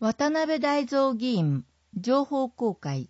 渡辺大蔵議員情報公開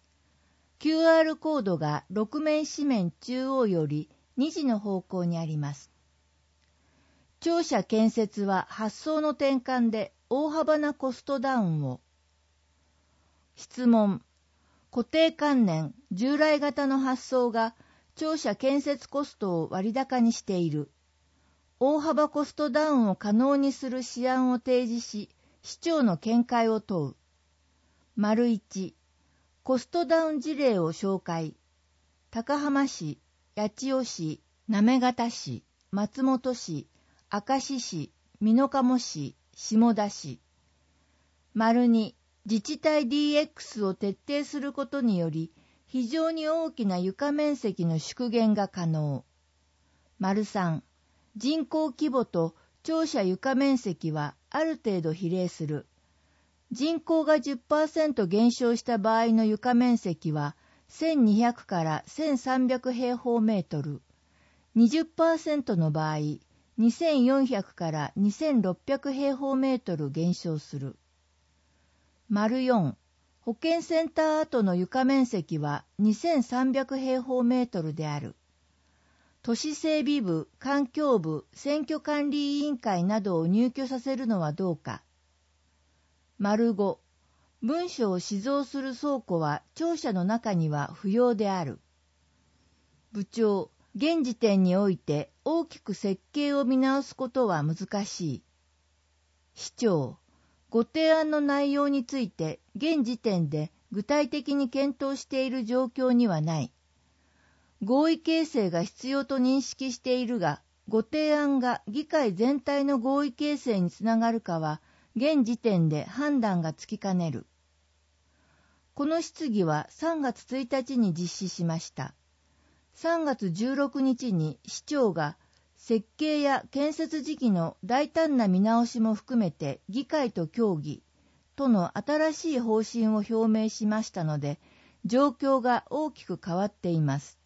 QR コードが6面四面中央より2時の方向にあります。庁舎建設は発想の転換で大幅なコストダウンを。質問。固定観念、従来型の発想が庁舎建設コストを割高にしている。大幅コストダウンを可能にする試案を提示し、市長の見解を問う。丸1、コストダウン事例を紹介。高浜市、八千代市、行方市、松本市、明石市、美濃加茂市、下田市。丸2、自治体 DX を徹底することにより、非常に大きな床面積の縮減が可能。丸3、人口規模と庁舎床面積はある程度比例する。人口が 10% 減少した場合の床面積は1200から1300平方メートル。20% の場合、2400から2600平方メートル減少する。丸4、保健センター跡の床面積は2300平方メートルである。都市整備部、環境部、選挙管理委員会などを入居させるのはどうか。丸5、文書を私蔵する倉庫は庁舎の中には不要である。部長、現時点において大きく設計を見直すことは難しい。市長、ご提案の内容について現時点で具体的に検討している状況にはない。合意形成が必要と認識しているが、ご提案が議会全体の合意形成につながるかは、現時点で判断がつきかねる。この質疑は3月1日に実施しました。3月16日に市長が設計や建設時期の大胆な見直しも含めて議会と協議との新しい方針を表明しましたので、状況が大きく変わっています。